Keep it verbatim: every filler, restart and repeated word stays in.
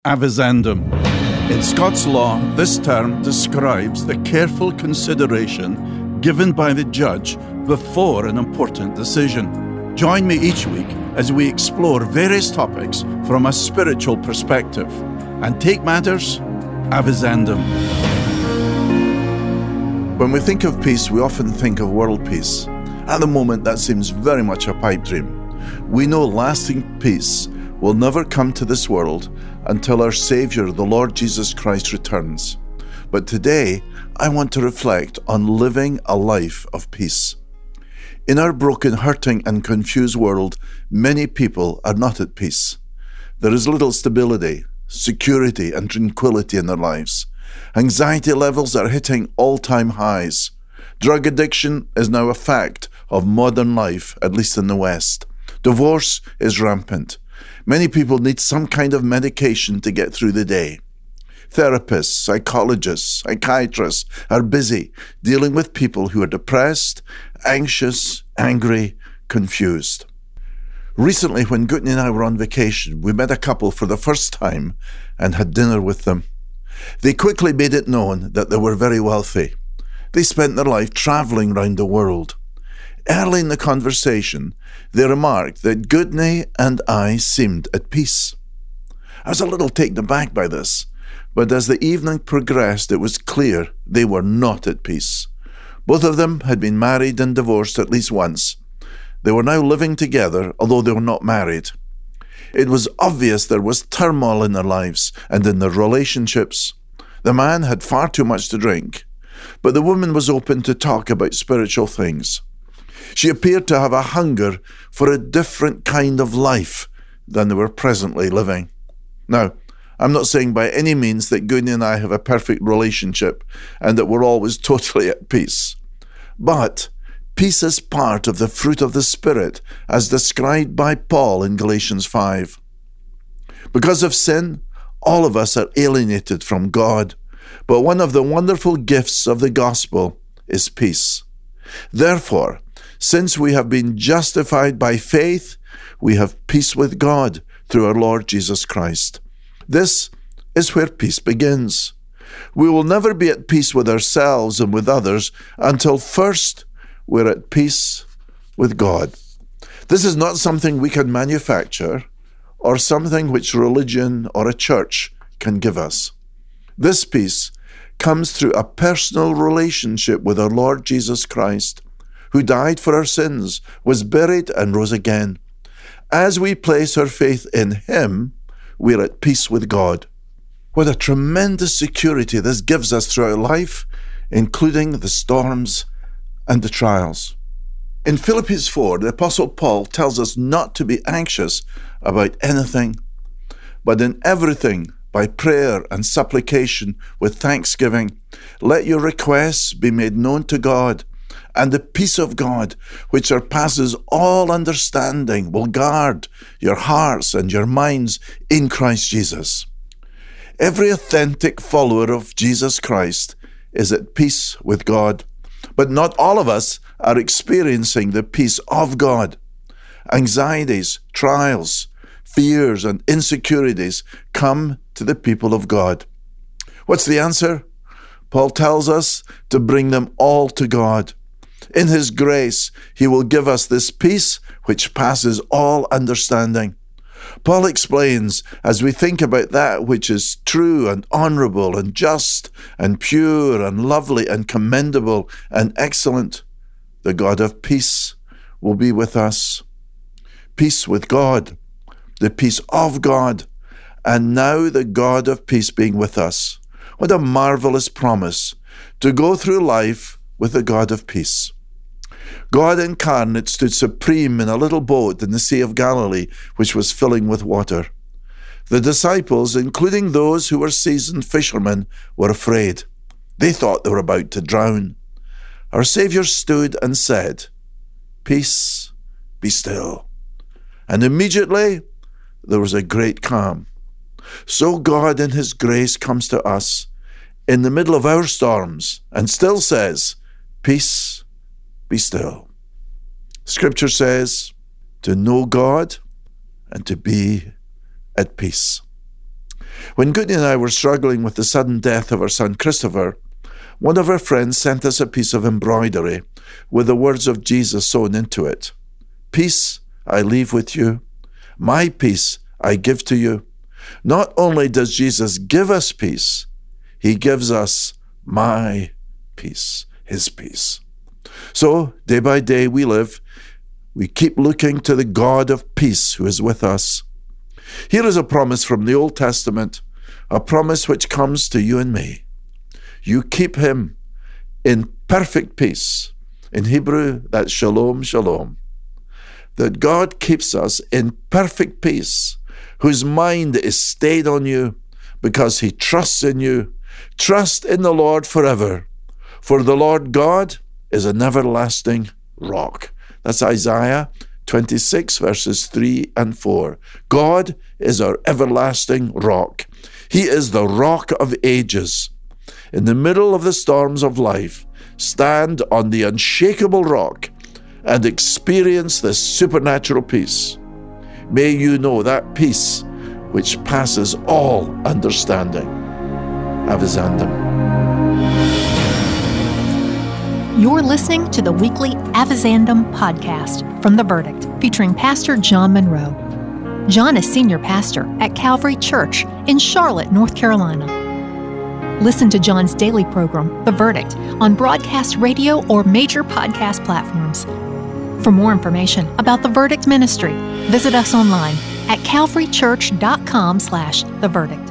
Avisendum. In Scots law, this term describes the careful consideration given by the judge before an important decision. Join me each week as we explore various topics from a spiritual perspective and take matters avisendum. When we think of peace, we often think of world peace. At the moment, that seems very much a pipe dream. We know lasting peace will never come to this world until our Saviour, the Lord Jesus Christ, returns. But today, I want to reflect on living a life of peace. In our broken, hurting, and confused world, many people are not at peace. There is little stability, security, and tranquility in their lives. Anxiety levels are hitting all-time highs. Drug addiction is now a fact of modern life, at least in the West. Divorce is rampant. Many people need some kind of medication to get through the day. Therapists, psychologists, psychiatrists are busy dealing with people who are depressed, anxious, angry, confused. Recently, when Gutney and I were on vacation, we met a couple for the first time and had dinner with them. They quickly made it known that they were very wealthy. They spent their life traveling around the world. Early in the conversation, they remarked that Gutney and I seemed at peace. I was a little taken aback by this, but as the evening progressed, it was clear they were not at peace. Both of them had been married and divorced at least once. They were now living together, although they were not married. It was obvious there was turmoil in their lives and in their relationships. The man had far too much to drink, but the woman was open to talk about spiritual things. She appeared to have a hunger for a different kind of life than they were presently living. Now, I'm not saying by any means that Gutney and I have a perfect relationship and that we're always totally at peace. But peace is part of the fruit of the Spirit as described by Paul in Galatians five. Because of sin, all of us are alienated from God, but one of the wonderful gifts of the gospel is peace. Therefore, since we have been justified by faith, we have peace with God through our Lord Jesus Christ. This is where peace begins. We will never be at peace with ourselves and with others until first we're at peace with God. This is not something we can manufacture or something which religion or a church can give us. This peace comes through a personal relationship with our Lord Jesus Christ, who died for our sins, was buried, and rose again. As we place our faith in Him, we're at peace with God. What a tremendous security this gives us throughout life, including the storms and the trials. In Philippians four, the Apostle Paul tells us not to be anxious about anything, but in everything, by prayer and supplication with thanksgiving, let your requests be made known to God, and the peace of God, which surpasses all understanding, will guard your hearts and your minds in Christ Jesus. Every authentic follower of Jesus Christ is at peace with God, but not all of us are experiencing the peace of God. Anxieties, trials, fears, and insecurities come to the people of God. What's the answer? Paul tells us to bring them all to God. In His grace, He will give us this peace which passes all understanding. Paul explains, as we think about that which is true and honorable and just and pure and lovely and commendable and excellent, the God of peace will be with us. Peace with God, the peace of God, and now the God of peace being with us. What a marvelous promise to go through life with the God of peace. God incarnate stood supreme in a little boat in the Sea of Galilee, which was filling with water. The disciples, including those who were seasoned fishermen, were afraid. They thought they were about to drown. Our Saviour stood and said, "Peace, be still." And immediately there was a great calm. So God in His grace comes to us in the middle of our storms and still says, "Peace, be still." Scripture says to know God and to be at peace. When Goody and I were struggling with the sudden death of our son Christopher, one of our friends sent us a piece of embroidery with the words of Jesus sewn into it. Peace I leave with you, my peace I give to you. Not only does Jesus give us peace, he gives us my peace, his peace. So, day by day we live, we keep looking to the God of peace who is with us. Here is a promise from the Old Testament, a promise which comes to you and me. You keep him in perfect peace. In Hebrew, that's shalom, shalom. That God keeps us in perfect peace, whose mind is stayed on you because he trusts in you. Trust in the Lord forever, for the Lord God is an everlasting rock. That's Isaiah twenty-six, verses three and four. God is our everlasting rock. He is the rock of ages. In the middle of the storms of life, stand on the unshakable rock and experience this supernatural peace. May you know that peace which passes all understanding. Avizandum. You're listening to the weekly Avizandum podcast from The Verdict, featuring Pastor John Monroe. John is senior pastor at Calvary Church in Charlotte, North Carolina. Listen to John's daily program, The Verdict, on broadcast radio or major podcast platforms. For more information about The Verdict Ministry, visit us online at calvarychurch.com slash The Verdict.